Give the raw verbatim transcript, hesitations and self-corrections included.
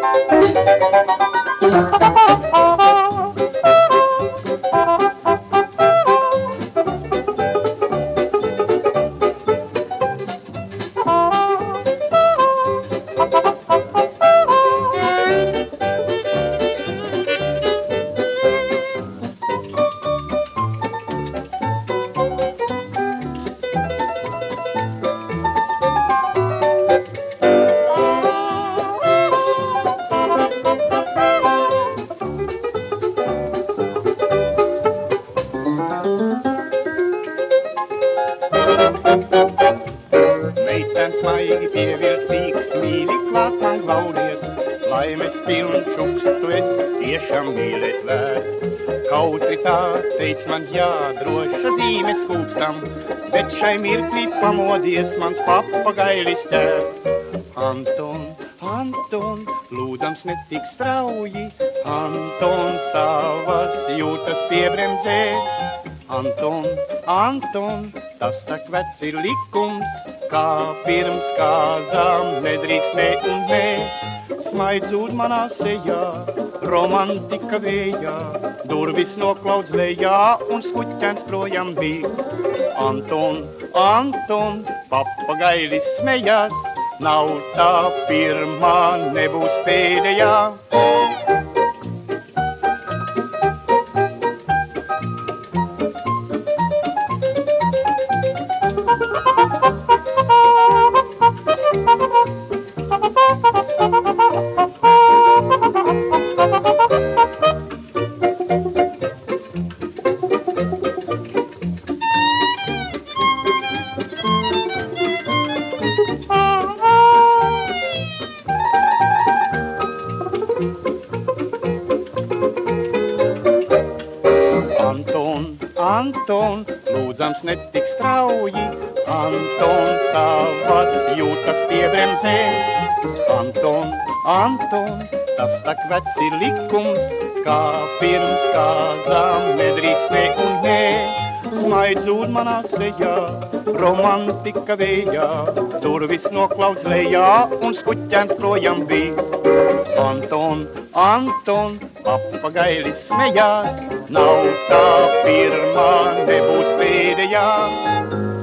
Meitens maigi pievilcīgs, mīļi klāt man glaudies, laimes piln šuks, tu es tiešām mīlēt vērts. Kautri tā teic man jā, droša zīme skūpstam, bet šai mirklī pamodies mans papagailis tērts. Anton, Anton, lūdzams netik strauji, Anton savas jūtas piebremzē. Anton, Anton, tas tak vec ir likums, kā pirms kāzām nedrīkst ne un ne. Smaidzūt manā sejā, romantika vējā, durvis noklaudz lejā un skuķens projām bija. Anton, Anton, papagailis smejās, nav tā pirmā, nebūs pēdējā. Anton, Anton, lūdzams netik strauji, Anton savas jūtas piebremzē. Anton, Anton, tas tak vec ir likums, kā pirms kāzām nedrīkst ne un ne. Smaidzūt manā sejā, romantika vējā, durvis noklaudz lejā un skuķens projām bija. Anton, Anton, papagailis smejās, nav tā pirmā, nebūs pēdējā.